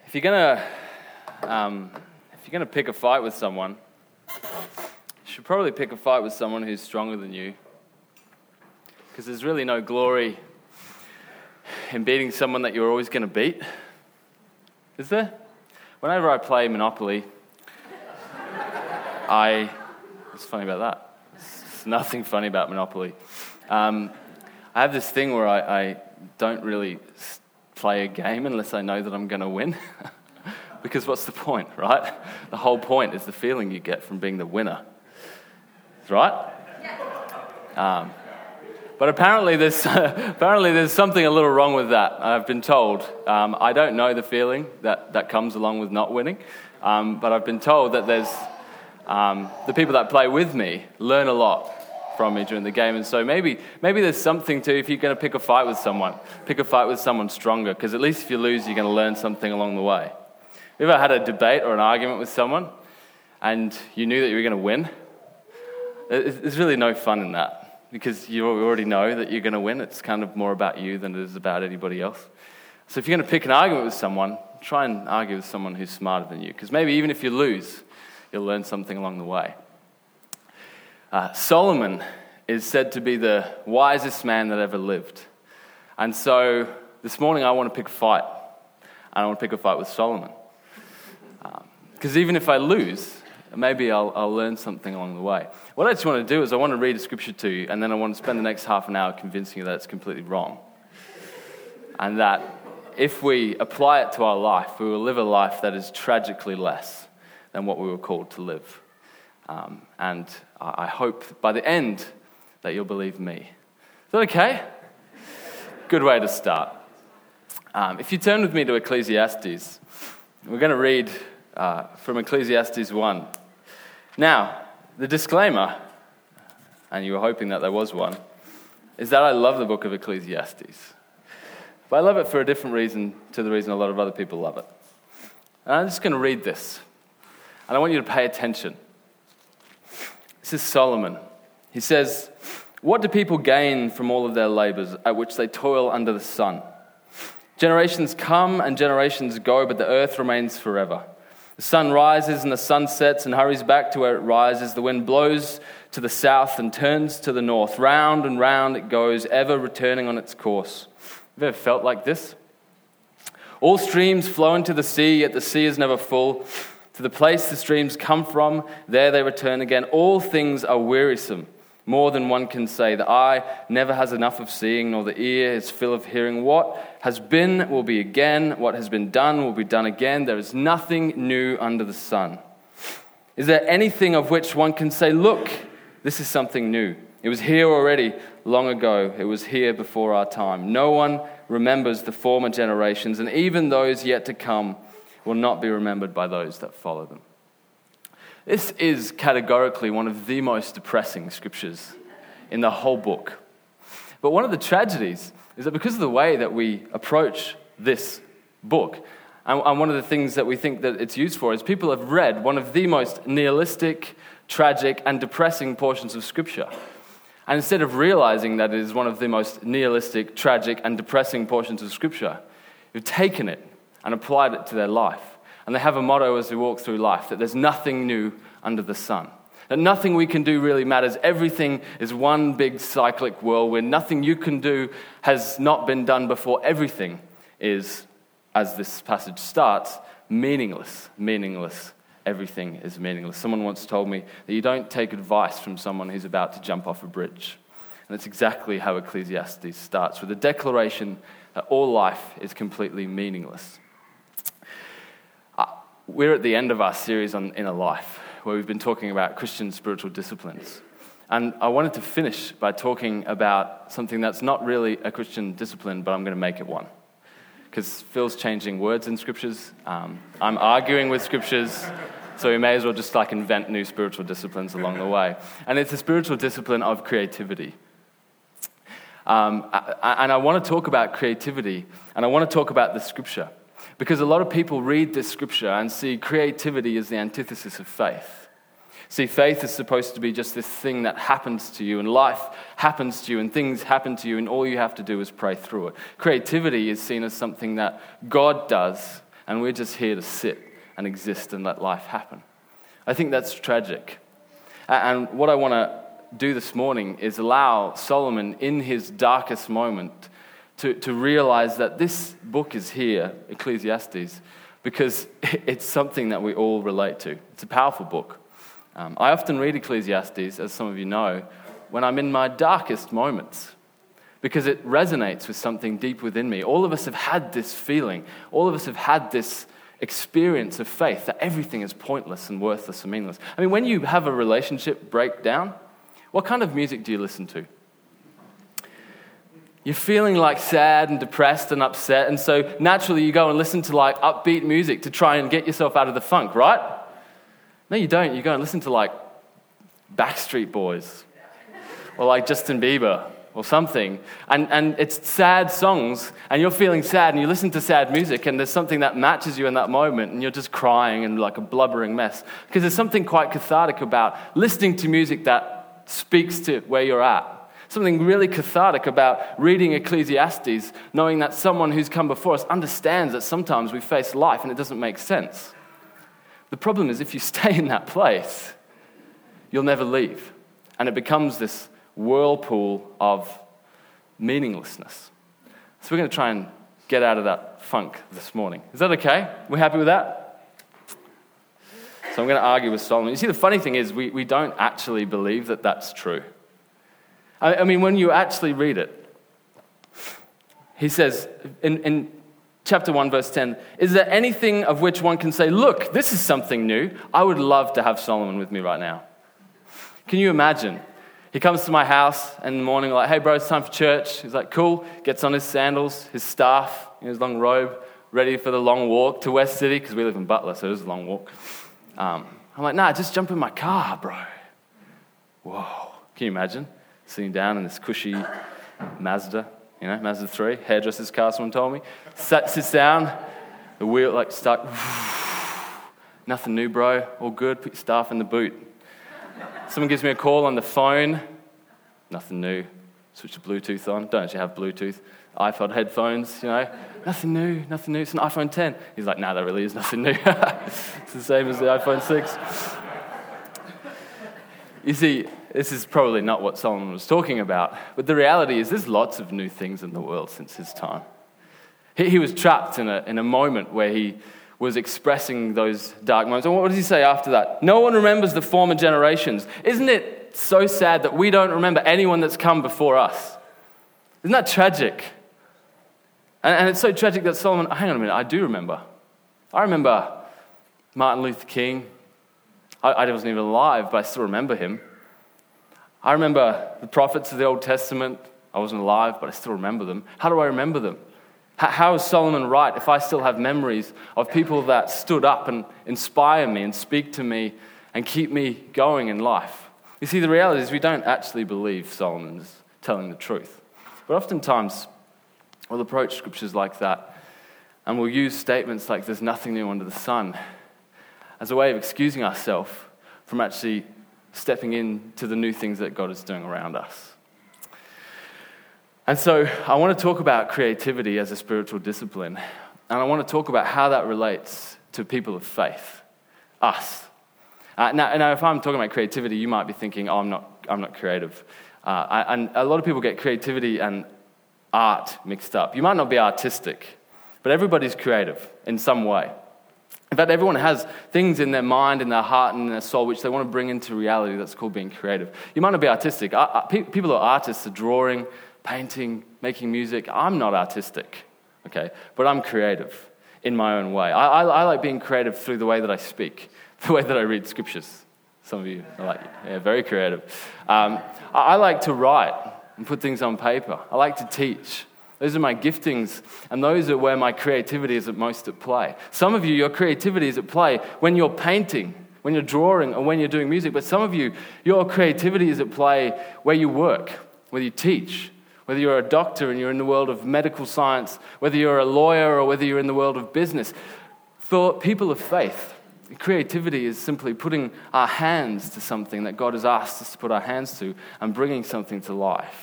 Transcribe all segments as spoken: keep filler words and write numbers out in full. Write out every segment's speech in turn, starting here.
If you're gonna, um, if you're gonna pick a fight with someone, you should probably pick a fight with someone who's stronger than you, because there's really no glory in beating someone that you're always going to beat, is there? Whenever I play Monopoly, I. What's funny about that? There's nothing funny about Monopoly. Um, I have this thing where I, I don't really play a game unless I know that I'm going to win. Because what's the point, right? The whole point is the feeling you get from being the winner. Right? Um, but apparently there's apparently there's something a little wrong with that, I've been told. Um, I don't know the feeling that, that comes along with not winning, um, but I've been told that there's um, the people that play with me learn a lot from me during the game, and so maybe maybe there's something to, if you're going to pick a fight with someone, pick a fight with someone stronger, because at least if you lose, you're going to learn something along the way. Have you ever had a debate or an argument with someone, and you knew that you were going to win? There's really no fun in that, because you already know that you're going to win. It's kind of more about you than it is about anybody else. So if you're going to pick an argument with someone, try and argue with someone who's smarter than you, because maybe even if you lose, you'll learn something along the way. Uh, Solomon is said to be the wisest man that ever lived. And so this morning I want to pick a fight. And I want to pick a fight with Solomon. Because um, even if I lose, maybe I'll, I'll learn something along the way. What I just want to do is I want to read a scripture to you, and then I want to spend the next half an hour convincing you that it's completely wrong. And that if we apply it to our life, we will live a life that is tragically less than what we were called to live. Um, and I hope by the end that you'll believe me. Is that okay? Good way to start. Um, if you turn with me to Ecclesiastes, we're going to read uh, from Ecclesiastes one. Now, the disclaimer, and you were hoping that there was one, is that I love the book of Ecclesiastes. But I love it for a different reason to the reason a lot of other people love it. And I'm just going to read this. And I want you to pay attention. This is Solomon. He says, "What do people gain from all of their labors at which they toil under the sun? Generations come and generations go, but the earth remains forever. The sun rises and the sun sets and hurries back to where it rises. The wind blows to the south and turns to the north. Round and round it goes, ever returning on its course." Have you ever felt like this? "All streams flow into the sea, yet the sea is never full. To the place the streams come from, there they return again. All things are wearisome, more than one can say. The eye never has enough of seeing, nor the ear is full of hearing. What has been will be again. What has been done will be done again. There is nothing new under the sun. Is there anything of which one can say, look, this is something new? It was here already long ago. It was here before our time. No one remembers the former generations, and even those yet to come will not be remembered by those that follow them." This is categorically one of the most depressing scriptures in the whole book. But one of the tragedies is that because of the way that we approach this book, and one of the things that we think that it's used for is people have read one of the most nihilistic, tragic, and depressing portions of Scripture. And instead of realizing that it is one of the most nihilistic, tragic, and depressing portions of Scripture, you've taken it and applied it to their life. And they have a motto as they walk through life, that there's nothing new under the sun. That nothing we can do really matters. Everything is one big cyclic whirlwind. Nothing you can do has not been done before. Everything is, as this passage starts, meaningless. Meaningless. Everything is meaningless. Someone once told me that you don't take advice from someone who's about to jump off a bridge. And that's exactly how Ecclesiastes starts, with a declaration that all life is completely meaningless. We're at the end of our series on Inner Life, where we've been talking about Christian spiritual disciplines. And I wanted to finish by talking about something that's not really a Christian discipline, but I'm going to make it one. Because Phil's changing words in scriptures. Um, I'm arguing with scriptures, so we may as well just like invent new spiritual disciplines along the way. And it's the spiritual discipline of creativity. Um, and I want to talk about creativity, and I want to talk about the scripture. Because a lot of people read this scripture and see creativity as the antithesis of faith. See, faith is supposed to be just this thing that happens to you, and life happens to you, and things happen to you, and all you have to do is pray through it. Creativity is seen as something that God does, and we're just here to sit and exist and let life happen. I think that's tragic. And what I want to do this morning is allow Solomon in his darkest moment to, to realize that this book is here, Ecclesiastes, because it's something that we all relate to. It's a powerful book. Um, I often read Ecclesiastes, as some of you know, when I'm in my darkest moments, because it resonates with something deep within me. All of us have had this feeling. All of us have had this experience of faith that everything is pointless and worthless and meaningless. I mean, when you have a relationship break down, what kind of music do you listen to? You're feeling like sad and depressed and upset, and so naturally you go and listen to like upbeat music to try and get yourself out of the funk, right? No, you don't. You go and listen to like Backstreet Boys or like Justin Bieber or something, and, and it's sad songs, and you're feeling sad, and you listen to sad music, and there's something that matches you in that moment, and you're just crying and like a blubbering mess, because there's something quite cathartic about listening to music that speaks to where you're at. Something really cathartic about reading Ecclesiastes, knowing that someone who's come before us understands that sometimes we face life and it doesn't make sense. The problem is if you stay in that place, you'll never leave, and it becomes this whirlpool of meaninglessness. So we're going to try and get out of that funk this morning. Is that okay? We're happy with that? So I'm going to argue with Solomon. You see, the funny thing is we, we don't actually believe that that's true. I, I mean, when you actually read it, he says in, in chapter one, verse ten, is there anything of which one can say, look, this is something new? I would love to have Solomon with me right now. Can you imagine? He comes to my house in the morning, like, hey, bro, it's time for church. He's like, cool. Gets on his sandals, his staff, his long robe, ready for the long walk to West City, because we live in Butler, so it is a long walk. Um, I'm like, nah, just jump in my car, bro. Whoa. Can you imagine? Sitting down in this cushy Mazda, you know, Mazda three, hairdresser's car, someone told me. Sat, sits down, the wheel, like, start. Nothing new, bro. All good. Put your staff in the boot. Someone gives me a call on the phone. Nothing new. Switch the Bluetooth on. Don't actually have Bluetooth. iPod headphones, you know. Nothing new, nothing new. It's an iPhone ten. He's like, nah, that really is nothing new. It's the same as the iPhone six. You see, this is probably not what Solomon was talking about, but the reality is there's lots of new things in the world since his time. He, he was trapped in a, in a moment where he was expressing those dark moments. And what does he say after that? No one remembers the former generations. Isn't it so sad that we don't remember anyone that's come before us? Isn't that tragic? And, and it's so tragic that Solomon, hang on a minute, I do remember. I remember Martin Luther King. I, I wasn't even alive, but I still remember him. I remember the prophets of the Old Testament. I wasn't alive, but I still remember them. How do I remember them? How is Solomon right if I still have memories of people that stood up and inspire me and speak to me and keep me going in life? You see, the reality is we don't actually believe Solomon's telling the truth. But oftentimes, we'll approach scriptures like that and we'll use statements like there's nothing new under the sun as a way of excusing ourselves from actually stepping into the new things that God is doing around us. And so I want to talk about creativity as a spiritual discipline. And I want to talk about how that relates to people of faith, us. Uh, now, now, if I'm talking about creativity, you might be thinking, oh, I'm not, I'm not creative. Uh, I, and a lot of people get creativity and art mixed up. You might not be artistic, but everybody's creative in some way. In fact, everyone has things in their mind, in their heart, and in their soul which they want to bring into reality. That's called being creative. You might not be artistic. Uh, uh, pe- people who are artists are drawing, painting, making music. I'm not artistic, okay, but I'm creative in my own way. I, I, I like being creative through the way that I speak, the way that I read scriptures. Some of you are like, yeah, very creative. Um, I, I like to write and put things on paper. I like to teach. Those are my giftings, and those are where my creativity is at most at play. Some of you, your creativity is at play when you're painting, when you're drawing, or when you're doing music. But some of you, your creativity is at play where you work, where you teach, whether you're a doctor and you're in the world of medical science, whether you're a lawyer or whether you're in the world of business. For people of faith, creativity is simply putting our hands to something that God has asked us to put our hands to and bringing something to life.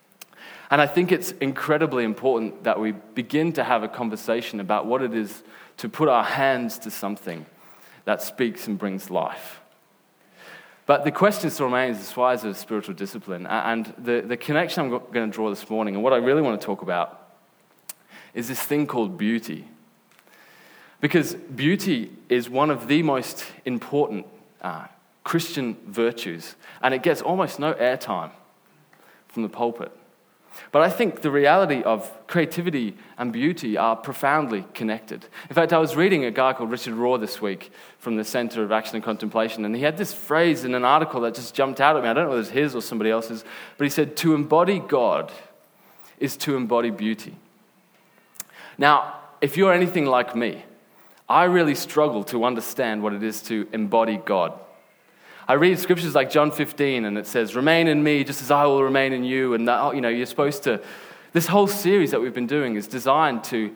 And I think it's incredibly important that we begin to have a conversation about what it is to put our hands to something that speaks and brings life. But the question still remains, as far as a spiritual discipline, and the, the connection I'm going to draw this morning, and what I really want to talk about, is this thing called beauty. Because beauty is one of the most important uh, Christian virtues, and it gets almost no airtime from the pulpit. But I think the reality of creativity and beauty are profoundly connected. In fact, I was reading a guy called Richard Rohr this week from the Center of Action and Contemplation, and he had this phrase in an article that just jumped out at me. I don't know whether it's his or somebody else's, but he said, to embody God is to embody beauty. Now, if you're anything like me, I really struggle to understand what it is to embody God. I read scriptures like John fifteen, and it says, remain in me just as I will remain in you. And that, you know, you're supposed to, this whole series that we've been doing is designed to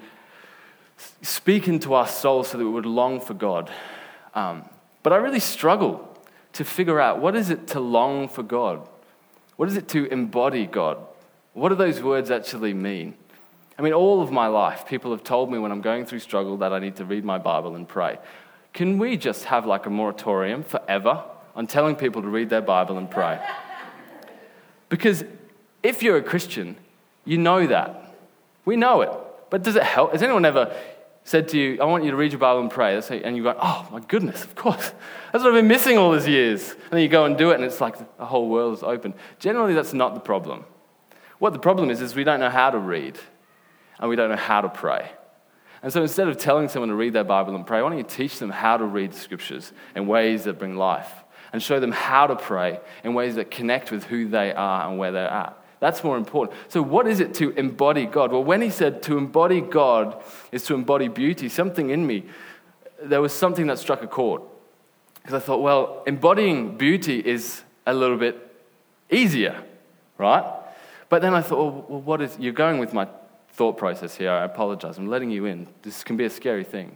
speak into our souls so that we would long for God. Um, but I really struggle to figure out, what is it to long for God? What is it to embody God? What do those words actually mean? I mean, all of my life, people have told me when I'm going through struggle that I need to read my Bible and pray. Can we just have like a moratorium forever on telling people to read their Bible and pray? Because if you're a Christian, you know that. We know it. But does it help? Has anyone ever said to you, I want you to read your Bible and pray, and you go, oh my goodness, of course. That's what I've been missing all these years. And then you go and do it, and it's like the whole world is open. Generally, that's not the problem. What the problem is, is we don't know how to read, and we don't know how to pray. And so instead of telling someone to read their Bible and pray, why don't you teach them how to read the scriptures in ways that bring life, and show them how to pray in ways that connect with who they are and where they're at. That's more important. So what is it to embody God? Well, when he said to embody God is to embody beauty, something in me, there was something that struck a chord. Because I thought, well, embodying beauty is a little bit easier, right? But then I thought, well, what is, you're going with my thought process here. I apologize. I'm letting you in. This can be a scary thing.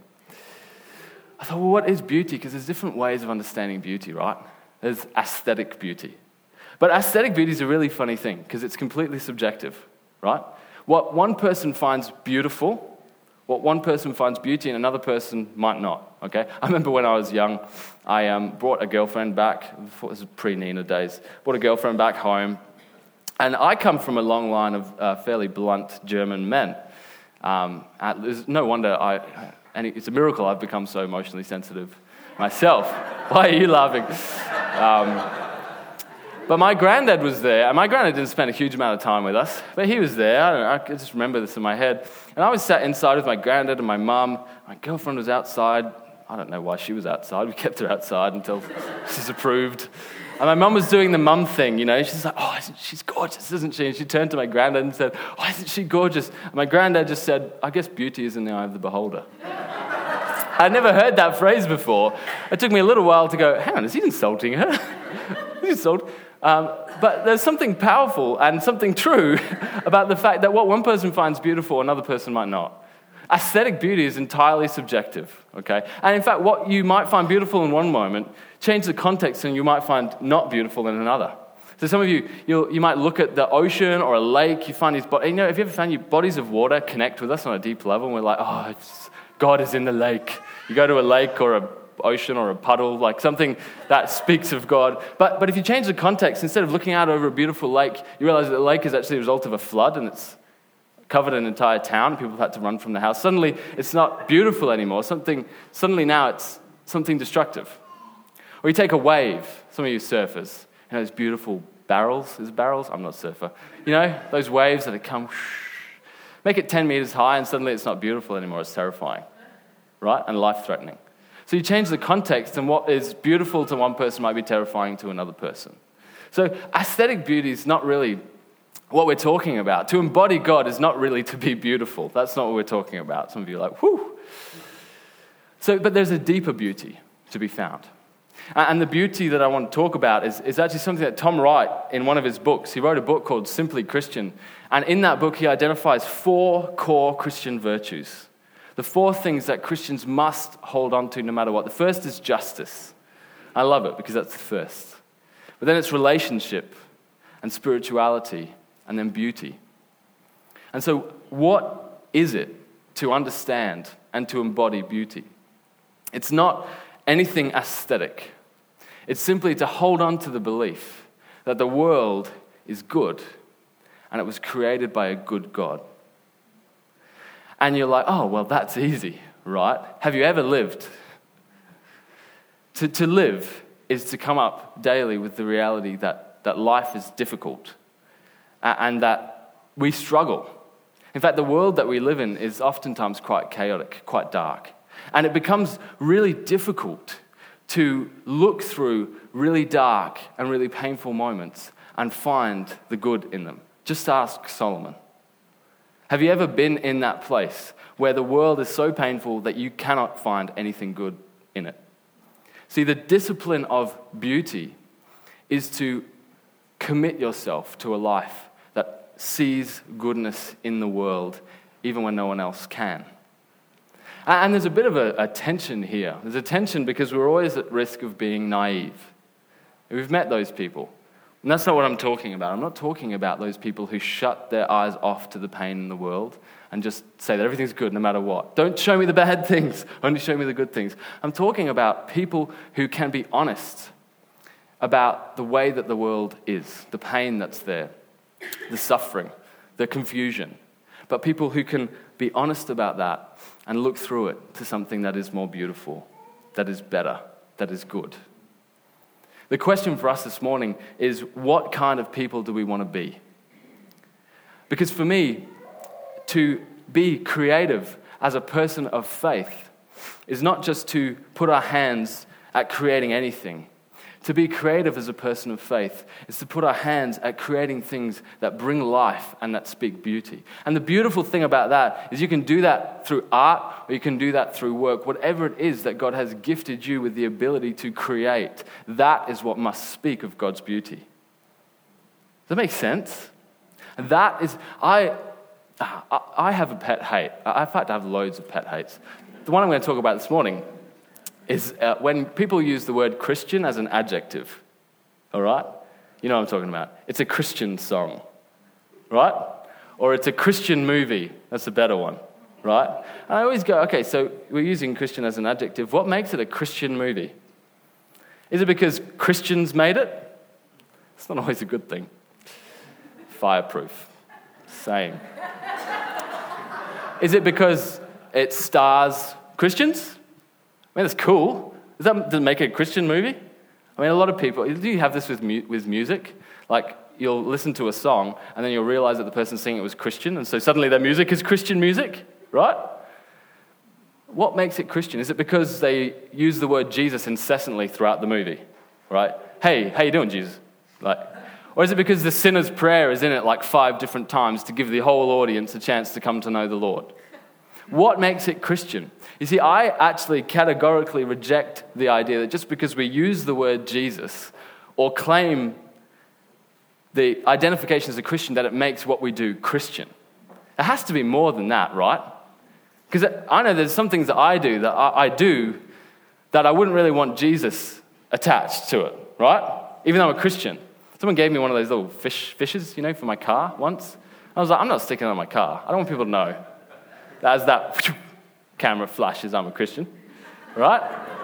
I thought, well, what is beauty? Because there's different ways of understanding beauty, right? There's aesthetic beauty. But aesthetic beauty is a really funny thing because it's completely subjective, right? What one person finds beautiful, what one person finds beauty and another person might not, okay? I remember when I was young, I um, brought a girlfriend back, it was pre-Nina days, brought a girlfriend back home, and I come from a long line of uh, fairly blunt German men. Um, there's no wonder I... And it's a miracle I've become so emotionally sensitive myself. Why are you laughing? Um, but my granddad was there, and my granddad didn't spend a huge amount of time with us, but he was there. I don't know, I just remember this in my head. And I was sat inside with my granddad and my mum. My girlfriend was outside. I don't know why she was outside. We kept her outside until she's approved. And my mum was doing the mum thing, you know. She's like, oh, isn't, she's gorgeous, isn't she? And she turned to my granddad and said, oh, isn't she gorgeous? And my granddad just said, I guess beauty is in the eye of the beholder. I'd never heard that phrase before. It took me a little while to go, hang on, is he insulting her? Is he insulting? Um, but there's something powerful and something true about the fact that what one person finds beautiful, another person might not. Aesthetic beauty is entirely subjective, okay? And in fact, what you might find beautiful in one moment, change the context and you might find not beautiful in another. So some of you, you'll, you might look at the ocean or a lake, you find these bodies, you know, have you ever found your bodies of water connect with us on a deep level, and we're like, oh, it's, God is in the lake. You go to a lake or a ocean or a puddle, like something that speaks of God. But but if you change the context, instead of looking out over a beautiful lake, you realize that the lake is actually a result of a flood, and it's covered an entire town. People have had to run from the house. Suddenly, it's not beautiful anymore. Something suddenly now it's something destructive. Or you take a wave. Some of you surfers, you know those beautiful barrels. Is it barrels? I'm not a surfer. You know those waves that come, make it ten meters high, and suddenly it's not beautiful anymore. It's terrifying, right? And life-threatening. So you change the context, and what is beautiful to one person might be terrifying to another person. So aesthetic beauty is not really what we're talking about. To embody God is not really to be beautiful. That's not what we're talking about. Some of you are like, whew. So, but there's a deeper beauty to be found. And the beauty that I want to talk about is, is actually something that Tom Wright, in one of his books, he wrote a book called Simply Christian. And in that book, he identifies four core Christian virtues. The four things that Christians must hold on to no matter what. The first is justice. I love it because that's the first. But then it's relationship and spirituality and then beauty. And so what is it to understand and to embody beauty. It's not anything aesthetic. It's simply to hold on to the belief that the world is good and it was created by a good God. And you're like, oh, well, that's easy, right? Have you ever lived? To, to live is to come up daily with the reality that, that life is difficult and that we struggle. In fact, the world that we live in is oftentimes quite chaotic, quite dark. And it becomes really difficult to look through really dark and really painful moments and find the good in them. Just ask Solomon. Have you ever been in that place where the world is so painful that you cannot find anything good in it? See, the discipline of beauty is to commit yourself to a life that sees goodness in the world even when no one else can. And there's a bit of a, a tension here. There's a tension because we're always at risk of being naive. We've met those people. And that's not what I'm talking about. I'm not talking about those people who shut their eyes off to the pain in the world and just say that everything's good no matter what. Don't show me the bad things, only show me the good things. I'm talking about people who can be honest about the way that the world is, the pain that's there, the suffering, the confusion. But people who can be honest about that and look through it to something that is more beautiful, that is better, that is good. The question for us this morning is, what kind of people do we want to be? Because for me, to be creative as a person of faith is not just to put our hands at creating anything. To be creative as a person of faith is to put our hands at creating things that bring life and that speak beauty. And the beautiful thing about that is you can do that through art or you can do that through work. Whatever it is that God has gifted you with the ability to create, that is what must speak of God's beauty. Does that make sense? And that is, I, I have a pet hate. I, in fact, I have loads of pet hates. The one I'm going to talk about this morning is uh, when people use the word Christian as an adjective, all right? You know what I'm talking about. It's a Christian song, right? Or it's a Christian movie. That's a better one, right? And I always go, okay, so we're using Christian as an adjective. What makes it a Christian movie? Is it because Christians made it? It's not always a good thing. Fireproof. Same. Is it because it stars Christians? I mean, that's cool. Does that, does it make it a Christian movie? I mean, a lot of people, do you have this with mu- with music? Like, you'll listen to a song, and then you'll realize that the person singing it was Christian, and so suddenly their music is Christian music, right? What makes it Christian? Is it because they use the word Jesus incessantly throughout the movie, right? Hey, how you doing, Jesus? Like, or is it because the sinner's prayer is in it like five different times to give the whole audience a chance to come to know the Lord? What makes it Christian? You see, I actually categorically reject the idea that just because we use the word Jesus or claim the identification as a Christian, that it makes what we do Christian. It has to be more than that, right? Because I know there's some things that I do that I, I do that I wouldn't really want Jesus attached to it, right? Even though I'm a Christian. Someone gave me one of those little fish fishes, you know, for my car once. I was like, I'm not sticking it on my car. I don't want people to know. As that camera flashes, I'm a Christian, right?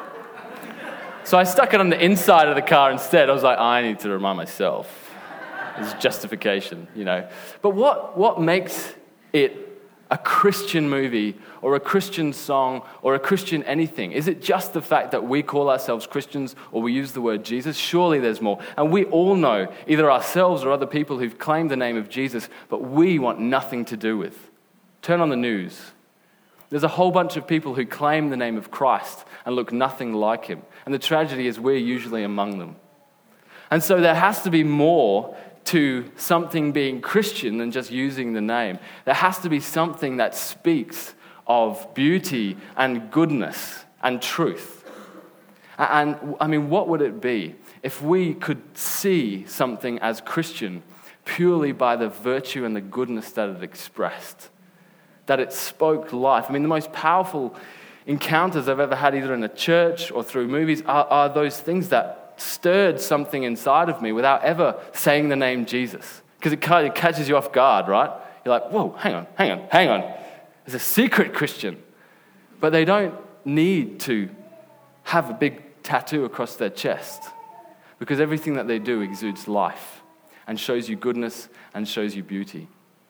So I stuck it on the inside of the car instead. I was like, I need to remind myself. It's justification, you know. But what, what makes it a Christian movie or a Christian song or a Christian anything? Is it just the fact that we call ourselves Christians or we use the word Jesus? Surely there's more. And we all know, either ourselves or other people who've claimed the name of Jesus, but we want nothing to do with. Turn on the news. There's a whole bunch of people who claim the name of Christ and look nothing like him. And the tragedy is we're usually among them. And so there has to be more to something being Christian than just using the name. There has to be something that speaks of beauty and goodness and truth. And I mean, what would it be if we could see something as Christian purely by the virtue and the goodness that it expressed? That it spoke life. I mean, the most powerful encounters I've ever had, either in a church or through movies, are, are those things that stirred something inside of me without ever saying the name Jesus. Because it, it catches you off guard, right? You're like, whoa, hang on, hang on, hang on. There's a secret Christian. But they don't need to have a big tattoo across their chest, because everything that they do exudes life and shows you goodness and shows you beauty.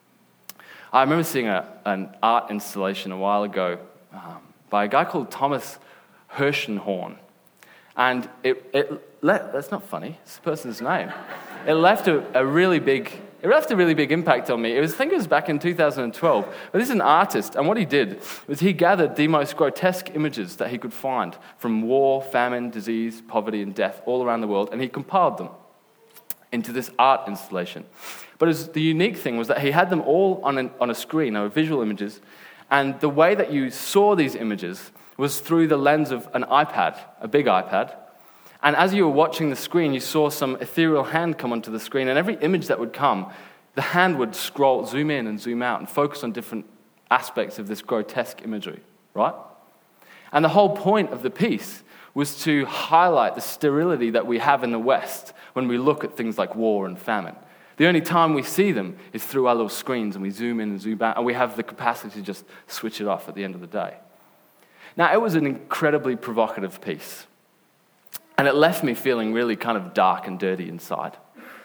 I remember seeing a, an art installation a while ago um, by a guy called Thomas Hirschenhorn. And it, it le- that's not funny, it's the person's name. It left a, a really big, it left a really big impact on me. It was, I think it was back in two thousand twelve. But this is an artist, and what he did was he gathered the most grotesque images that he could find from war, famine, disease, poverty, and death all around the world, and he compiled them into this art installation. But it was, the unique thing was that he had them all on, an, on a screen, or visual images, and the way that you saw these images was through the lens of an iPad, a big iPad. And as you were watching the screen, you saw some ethereal hand come onto the screen, and every image that would come, the hand would scroll, zoom in and zoom out, and focus on different aspects of this grotesque imagery, right? And the whole point of the piece was to highlight the sterility that we have in the West when we look at things like war and famine. The only time we see them is through our little screens, and we zoom in and zoom out, and we have the capacity to just switch it off at the end of the day. Now, it was an incredibly provocative piece, and it left me feeling really kind of dark and dirty inside.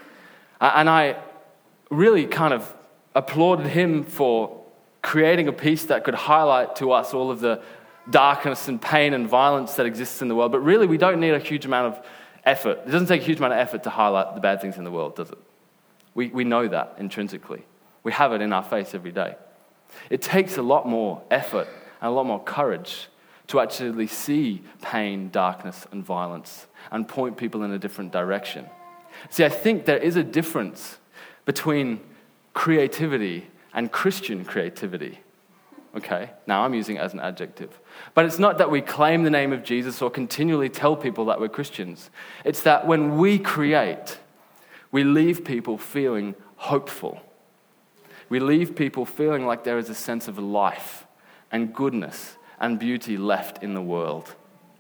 And I really kind of applauded him for creating a piece that could highlight to us all of the darkness and pain and violence that exists in the world. But really, we don't need a huge amount of effort. It doesn't take a huge amount of effort to highlight the bad things in the world, does it? We, we know that intrinsically. We have it in our face every day. It takes a lot more effort and a lot more courage to actually see pain, darkness, and violence and point people in a different direction. See, I think there is a difference between creativity and Christian creativity. Okay? Now, I'm using it as an adjective. But it's not that we claim the name of Jesus or continually tell people that we're Christians. It's that when we create, we leave people feeling hopeful. We leave people feeling like there is a sense of life and goodness and beauty left in the world.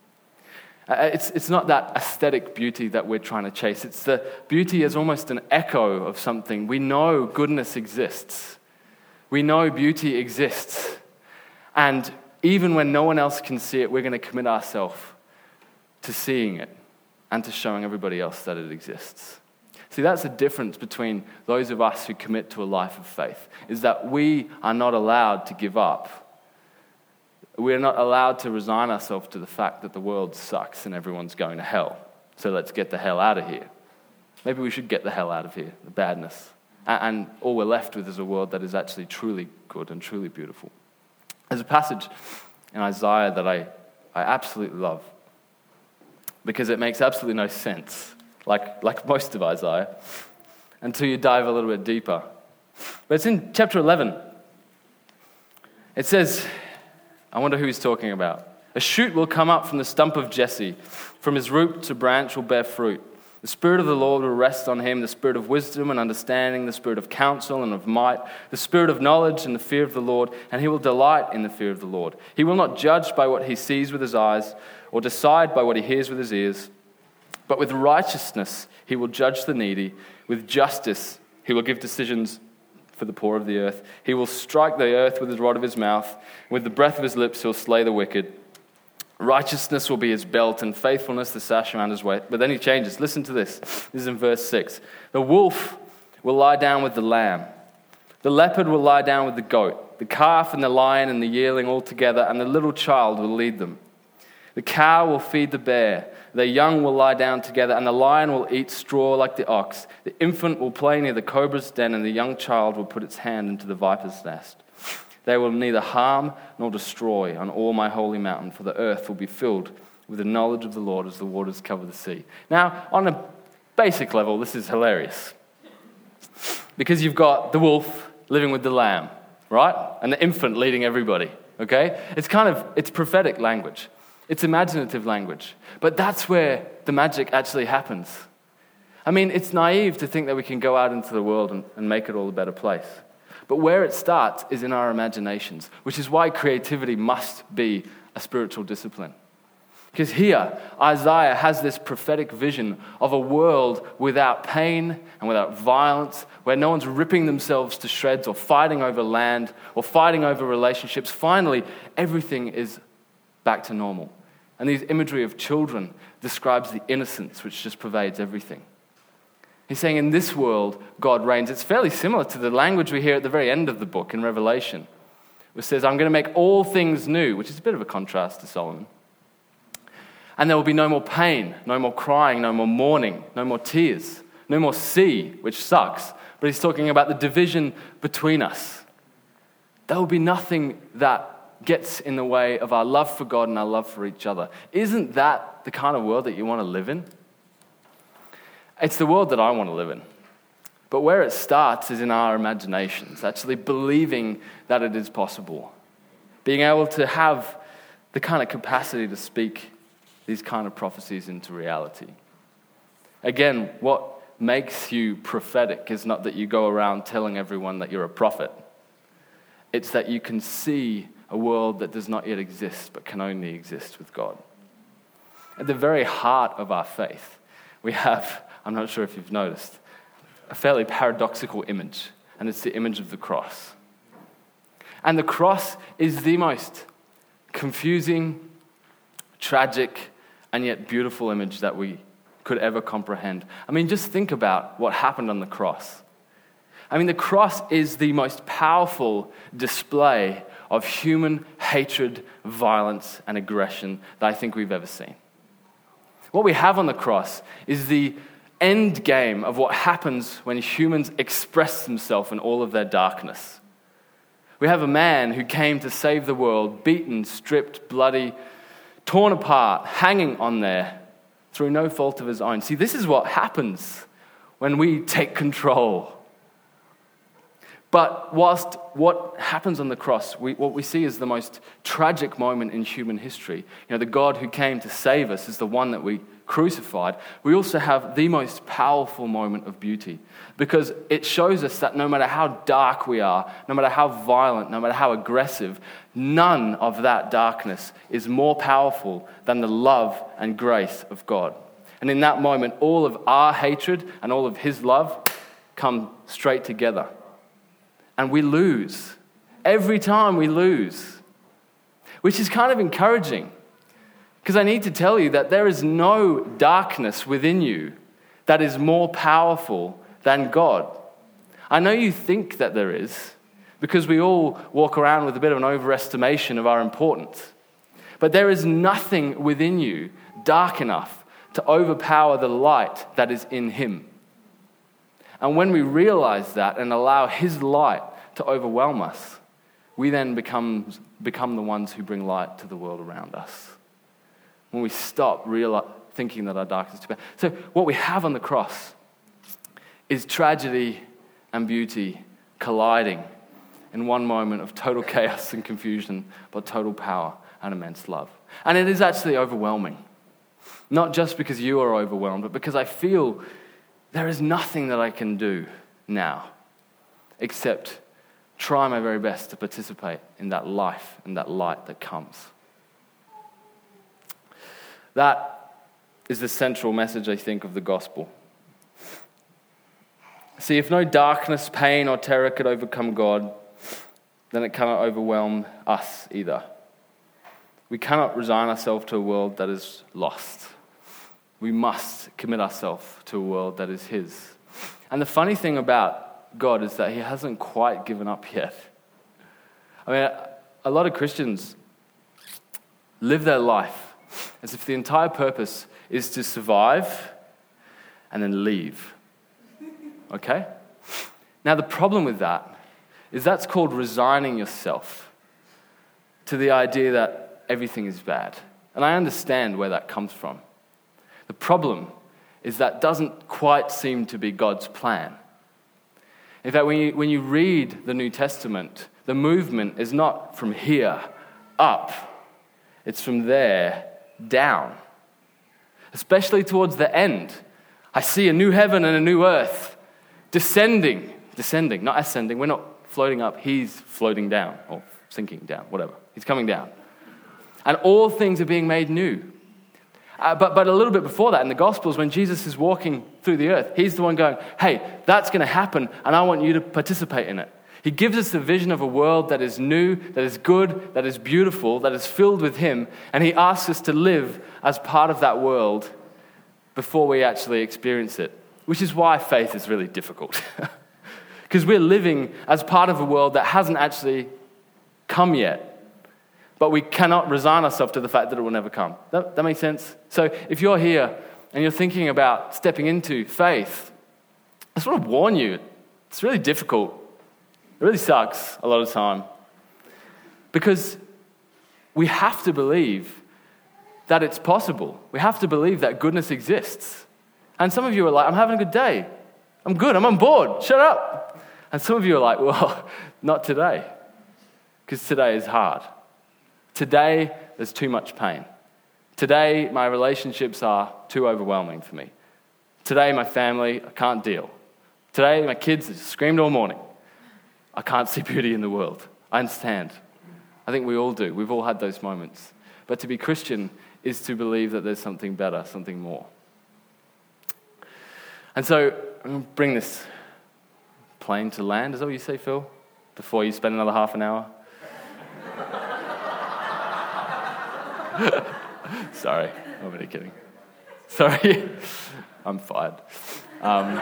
Uh, it's, it's not that aesthetic beauty that we're trying to chase. It's the beauty as almost an echo of something. We know goodness exists. We know beauty exists. And even when no one else can see it, we're going to commit ourselves to seeing it and to showing everybody else that it exists. See, that's the difference between those of us who commit to a life of faith, is that we are not allowed to give up. We're not allowed to resign ourselves to the fact that the world sucks and everyone's going to hell. So let's get the hell out of here. Maybe we should get the hell out of here, the badness. And all we're left with is a world that is actually truly good and truly beautiful. There's a passage in Isaiah that I, I absolutely love, because it makes absolutely no sense, like, like most of Isaiah, until you dive a little bit deeper. But it's in chapter eleven. It says, I wonder who he's talking about. A shoot will come up from the stump of Jesse. From his root to branch will bear fruit. The Spirit of the Lord will rest on him, the Spirit of wisdom and understanding, the Spirit of counsel and of might, the Spirit of knowledge and the fear of the Lord, and he will delight in the fear of the Lord. He will not judge by what he sees with his eyes, or decide by what he hears with his ears, but with righteousness he will judge the needy. With justice he will give decisions for the poor of the earth. He will strike the earth with the rod of his mouth. With the breath of his lips he'll slay the wicked. Righteousness will be his belt, and faithfulness the sash around his waist. But then he changes. Listen to this. This is in verse six. The wolf will lie down with the lamb. The leopard will lie down with the goat. The calf and the lion and the yearling all together, and the little child will lead them. The cow will feed the bear. Their young will lie down together, and the lion will eat straw like the ox. The infant will play near the cobra's den, and the young child will put its hand into the viper's nest. They will neither harm nor destroy on all my holy mountain, for the earth will be filled with the knowledge of the Lord as the waters cover the sea. Now, on a basic level, this is hilarious, because you've got the wolf living with the lamb, right? And the infant leading everybody, okay? It's kind of, it's prophetic language. It's imaginative language. But that's where the magic actually happens. I mean, it's naive to think that we can go out into the world and, and make it all a better place. But where it starts is in our imaginations, which is why creativity must be a spiritual discipline. Because here, Isaiah has this prophetic vision of a world without pain and without violence, where no one's ripping themselves to shreds or fighting over land or fighting over relationships. Finally, everything is back to normal. And the imagery of children describes the innocence which just pervades everything. He's saying in this world, God reigns. It's fairly similar to the language we hear at the very end of the book in Revelation, which says, I'm going to make all things new, which is a bit of a contrast to Solomon. And there will be no more pain, no more crying, no more mourning, no more tears, no more sea, which sucks. But he's talking about the division between us. There will be nothing that gets in the way of our love for God and our love for each other. Isn't that the kind of world that you want to live in? It's the world that I want to live in. But where it starts is in our imaginations, actually believing that it is possible. Being able to have the kind of capacity to speak these kind of prophecies into reality. Again, what makes you prophetic is not that you go around telling everyone that you're a prophet. It's that you can see a world that does not yet exist but can only exist with God. At the very heart of our faith, we have, I'm not sure if you've noticed, a fairly paradoxical image, and it's the image of the cross. And the cross is the most confusing, tragic, and yet beautiful image that we could ever comprehend. I mean, just think about what happened on the cross. I mean, the cross is the most powerful display of human hatred, violence, and aggression that I think we've ever seen. What we have on the cross is the end game of what happens when humans express themselves in all of their darkness. We have a man who came to save the world, beaten, stripped, bloody, torn apart, hanging on there through no fault of his own. See, this is what happens when we take control. But whilst what happens on the cross, we, what we see is the most tragic moment in human history. You know, the God who came to save us is the one that we crucified. We also have the most powerful moment of beauty, because it shows us that no matter how dark we are, no matter how violent, no matter how aggressive, none of that darkness is more powerful than the love and grace of God. And in that moment, all of our hatred and all of his love come straight together. And we lose. Every time we lose. Which is kind of encouraging. Because I need to tell you that there is no darkness within you that is more powerful than God. I know you think that there is, because we all walk around with a bit of an overestimation of our importance. But there is nothing within you dark enough to overpower the light that is in him. And when we realize that and allow his light to overwhelm us, we then become, become the ones who bring light to the world around us. When we stop real, thinking that our darkness is too bad. So what we have on the cross is tragedy and beauty colliding in one moment of total chaos and confusion, but total power and immense love. And it is actually overwhelming. Not just because you are overwhelmed, but because I feel there is nothing that I can do now except try my very best to participate in that life and that light that comes. That is the central message, I think, of the gospel. See, if no darkness, pain, or terror could overcome God, then it cannot overwhelm us either. We cannot resign ourselves to a world that is lost. We must commit ourselves to a world that is his. And the funny thing about God is that he hasn't quite given up yet. I mean, a lot of Christians live their life as if the entire purpose is to survive and then leave. Okay? Now, the problem with that is that's called resigning yourself to the idea that everything is bad. And I understand where that comes from. The problem is that doesn't quite seem to be God's plan. In fact, when you, when you read the New Testament, the movement is not from here up. It's from there down. Especially towards the end. I see a new heaven and a new earth descending. Descending, not ascending. We're not floating up. He's floating down or sinking down, whatever. He's coming down. And all things are being made new. Uh, but, but a little bit before that, in the Gospels, when Jesus is walking through the earth, he's the one going, hey, that's going to happen, and I want you to participate in it. He gives us a vision of a world that is new, that is good, that is beautiful, that is filled with him, and he asks us to live as part of that world before we actually experience it, which is why faith is really difficult. Because we're living as part of a world that hasn't actually come yet, but we cannot resign ourselves to the fact that it will never come. That, that makes sense? So if you're here and you're thinking about stepping into faith, I just want to warn you, it's really difficult. It really sucks a lot of the time. Because we have to believe that it's possible. We have to believe that goodness exists. And some of you are like, I'm having a good day. I'm good, I'm on board, shut up. And some of you are like, well, not today. Because today is hard. Today, there's too much pain. Today, my relationships are too overwhelming for me. Today, my family, I can't deal. Today, my kids have screamed all morning. I can't see beauty in the world. I understand. I think we all do. We've all had those moments. But to be Christian is to believe that there's something better, something more. And so, I'm going to bring this plane to land. Is that what you say, Phil? Before you spend another half an hour? Sorry, I'm only kidding. Sorry, I'm fired. Um,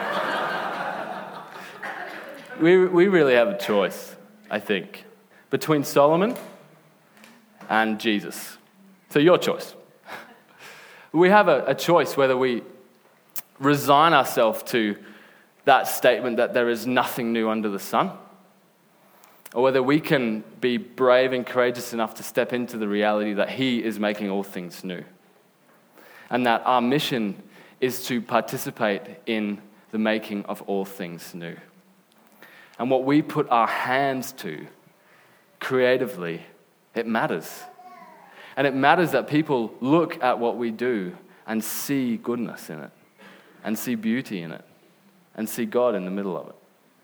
we we really have a choice, I think, between Solomon and Jesus. So your choice. We have a, a choice whether we resign ourselves to that statement that there is nothing new under the sun, or whether we can be brave and courageous enough to step into the reality that he is making all things new. And that our mission is to participate in the making of all things new. And what we put our hands to creatively, it matters. And it matters that people look at what we do and see goodness in it, and see beauty in it, and see God in the middle of it.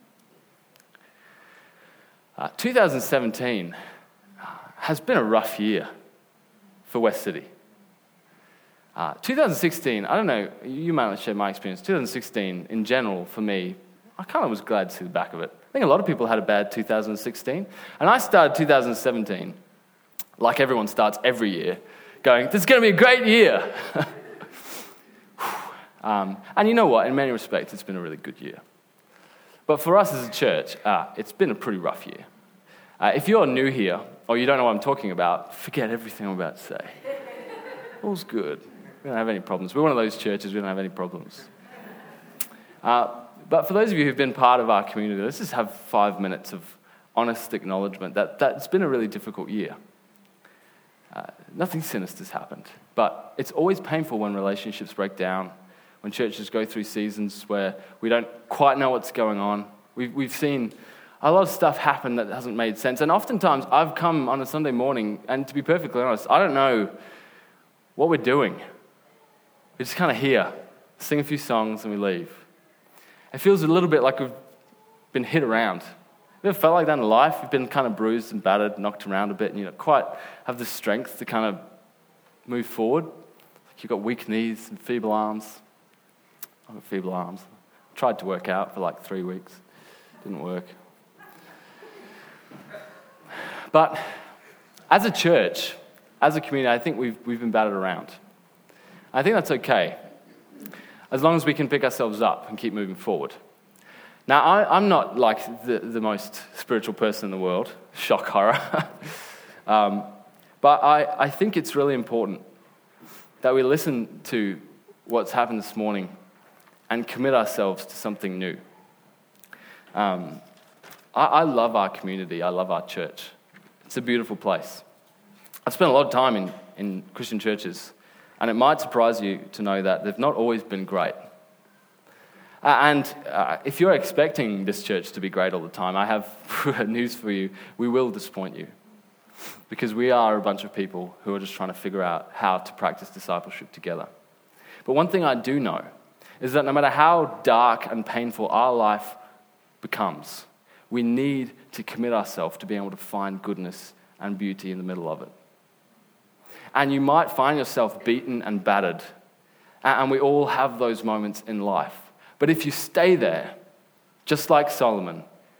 Uh, twenty seventeen has been a rough year for West City. Uh, twenty sixteen, I don't know, you might not share my experience. twenty sixteen, in general, for me, I kind of was glad to see the back of it. I think a lot of people had a bad two thousand sixteen. And I started two thousand seventeen, like everyone starts every year, going, this is going to be a great year. um, and you know what? In many respects, it's been a really good year. But for us as a church, uh, it's been a pretty rough year. Uh, if you're new here, or you don't know what I'm talking about, forget everything I'm about to say. All's good. We don't have any problems. We're one of those churches, we don't have any problems. Uh, but for those of you who've been part of our community, let's just have five minutes of honest acknowledgement that that's been a really difficult year. Uh, nothing sinister's happened, but it's always painful when relationships break down, when churches go through seasons where we don't quite know what's going on. We've, we've seen a lot of stuff happen that hasn't made sense. And oftentimes, I've come on a Sunday morning, and to be perfectly honest, I don't know what we're doing. We're just kind of here, sing a few songs, and we leave. It feels a little bit like we've been hit around. You ever felt like that in life? You've been kind of bruised and battered, knocked around a bit, and you don't quite have the strength to kind of move forward. You've got weak knees and feeble arms. I've got feeble arms. I tried to work out for like three weeks. Didn't work. But as a church, as a community, I think we've we've been battered around. I think that's okay, as long as we can pick ourselves up and keep moving forward. Now, I, I'm not like the, the most spiritual person in the world. Shock horror. um, but I, I think it's really important that we listen to what's happened this morning and commit ourselves to something new. Um, I, I love our community. I love our church. It's a beautiful place. I've spent a lot of time in, in Christian churches, and it might surprise you to know that they've not always been great. Uh, and uh, if you're expecting this church to be great all the time, I have news for you. We will disappoint you. Because we are a bunch of people who are just trying to figure out how to practice discipleship together. But one thing I do know is that no matter how dark and painful our life becomes, we need to commit ourselves to being able to find goodness and beauty in the middle of it. And you might find yourself beaten and battered. And we all have those moments in life. But if you stay there, just like Solomon,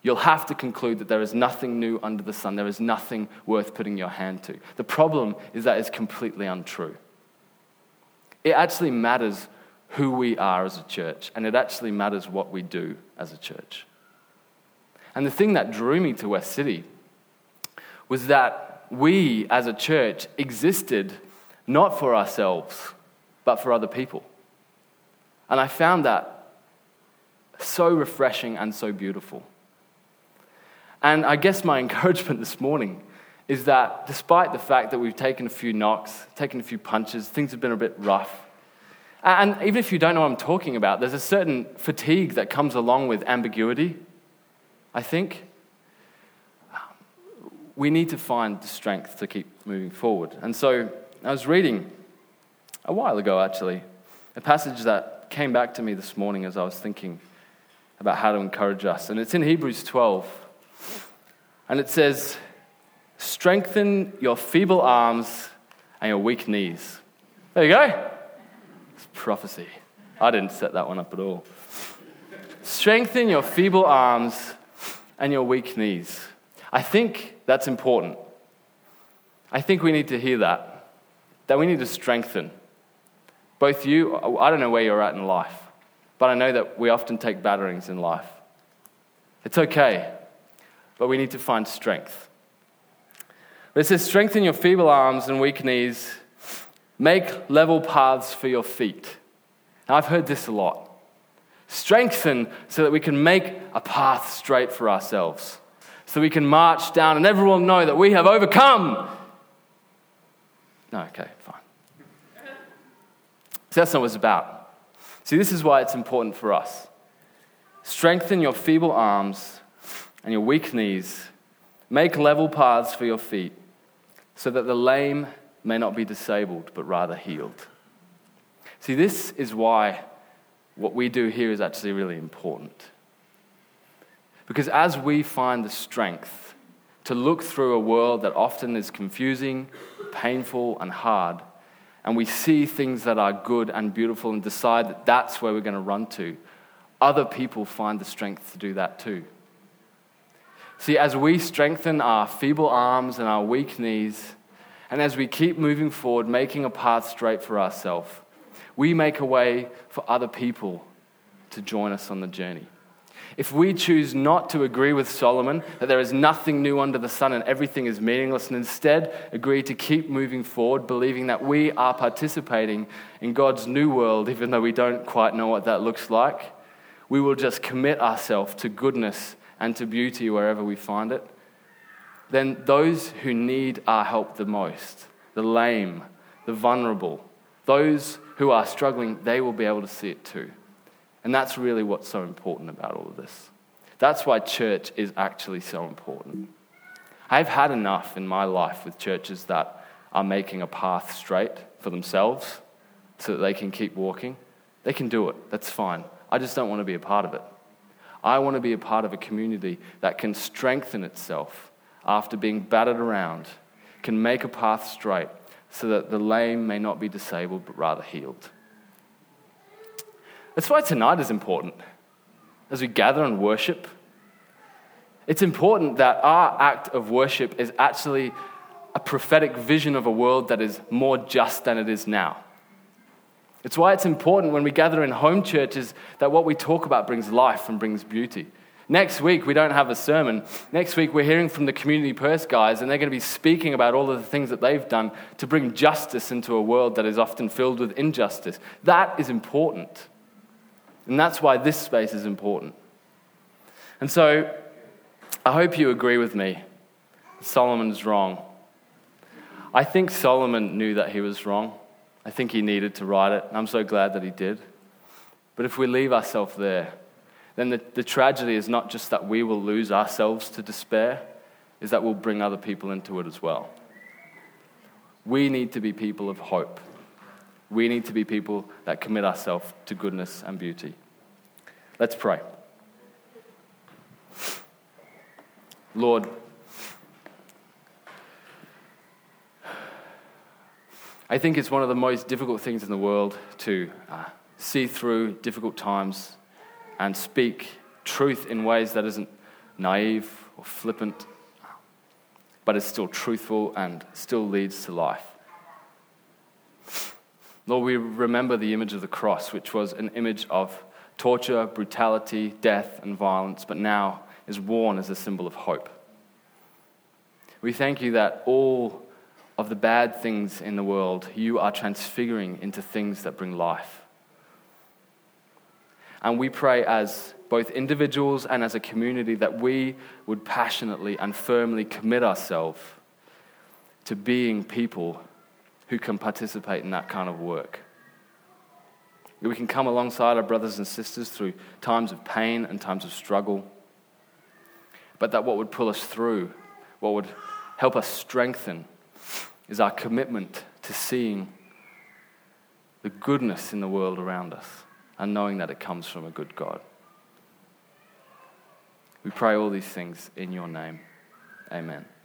you'll have to conclude that there is nothing new under the sun. There is nothing worth putting your hand to. The problem is that it's completely untrue. It actually matters who we are as a church, and it actually matters what we do as a church. And the thing that drew me to West City was that we as a church existed not for ourselves, but for other people. And I found that so refreshing and so beautiful. And I guess my encouragement this morning is that despite the fact that we've taken a few knocks, taken a few punches, things have been a bit rough, and even if you don't know what I'm talking about, there's a certain fatigue that comes along with ambiguity, I think. We need to find the strength to keep moving forward. And so I was reading a while ago, actually, a passage that came back to me this morning as I was thinking about how to encourage us. And it's in Hebrews twelve. And it says, strengthen your feeble arms and your weak knees. There you go. It's prophecy. I didn't set that one up at all. Strengthen your feeble arms and your weak knees. I think that's important. I think we need to hear that. That we need to strengthen. Both you, I don't know where you're at in life, but I know that we often take batterings in life. It's okay, but we need to find strength. But it says, strengthen your feeble arms and weak knees. Make level paths for your feet. Now, I've heard this a lot. Strengthen so that we can make a path straight for ourselves. So we can march down and everyone know that we have overcome. No, okay, fine. So that's not what it's about. See, this is why it's important for us. Strengthen your feeble arms and your weak knees. Make level paths for your feet so that the lame may not be disabled, but rather healed. See, this is why what we do here is actually really important. Because as we find the strength to look through a world that often is confusing, painful, and hard, and we see things that are good and beautiful and decide that that's where we're going to run to, other people find the strength to do that too. See, as we strengthen our feeble arms and our weak knees, and as we keep moving forward, making a path straight for ourselves, we make a way for other people to join us on the journey. If we choose not to agree with Solomon, that there is nothing new under the sun and everything is meaningless, and instead agree to keep moving forward, believing that we are participating in God's new world, even though we don't quite know what that looks like, we will just commit ourselves to goodness and to beauty wherever we find it. Then those who need our help the most, the lame, the vulnerable, those who are struggling, they will be able to see it too. And that's really what's so important about all of this. That's why church is actually so important. I've had enough in my life with churches that are making a path straight for themselves so that they can keep walking. They can do it. That's fine. I just don't want to be a part of it. I want to be a part of a community that can strengthen itself after being battered around, can make a path straight so that the lame may not be disabled but rather healed. That's why tonight is important. As we gather and worship, it's important that our act of worship is actually a prophetic vision of a world that is more just than it is now. It's why it's important when we gather in home churches that what we talk about brings life and brings beauty. Next week, we don't have a sermon. Next week, we're hearing from the Community Purse guys, and they're going to be speaking about all of the things that they've done to bring justice into a world that is often filled with injustice. That is important. And that's why this space is important. And so, I hope you agree with me. Solomon's wrong. I think Solomon knew that he was wrong. I think he needed to write it. And I'm so glad that he did. But if we leave ourselves there, then the, the tragedy is not just that we will lose ourselves to despair, is that we'll bring other people into it as well. We need to be people of hope. We need to be people that commit ourselves to goodness and beauty. Let's pray. Lord, I think it's one of the most difficult things in the world to uh, see through difficult times and speak truth in ways that isn't naive or flippant, but is still truthful and still leads to life. Lord, we remember the image of the cross, which was an image of torture, brutality, death, and violence, but now is worn as a symbol of hope. We thank you that all of the bad things in the world you are transfiguring into things that bring life. And we pray as both individuals and as a community that we would passionately and firmly commit ourselves to being people who can participate in that kind of work. We can come alongside our brothers and sisters through times of pain and times of struggle, but that what would pull us through, what would help us strengthen, is our commitment to seeing the goodness in the world around us and knowing that it comes from a good God. We pray all these things in your name. Amen.